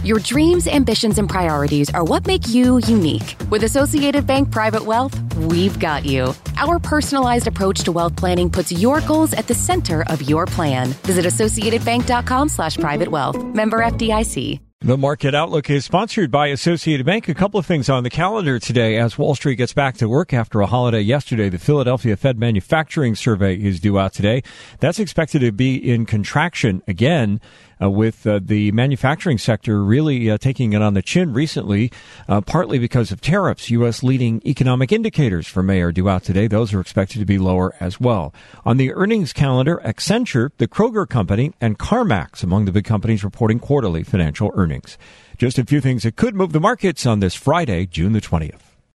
Your dreams, ambitions, and priorities are what make you unique. With Associated Bank Private Wealth, we've got you. Our personalized approach to wealth planning puts your goals at the center of your plan. Visit associatedbank.com/privatewealth. Member FDIC. The Market Outlook is sponsored by Associated Bank. A couple of things on the calendar today as Wall Street gets back to work after a holiday yesterday. The Philadelphia Fed Manufacturing Survey is due out today. That's expected to be in contraction again, with the manufacturing sector really taking it on the chin recently, partly because of tariffs. U.S. leading economic indicators for May are due out today. Those are expected to be lower as well. On the earnings calendar, Accenture, the Kroger Company, and CarMax among the big companies reporting quarterly financial earnings. Just a few things that could move the markets on this Friday, June the 20th.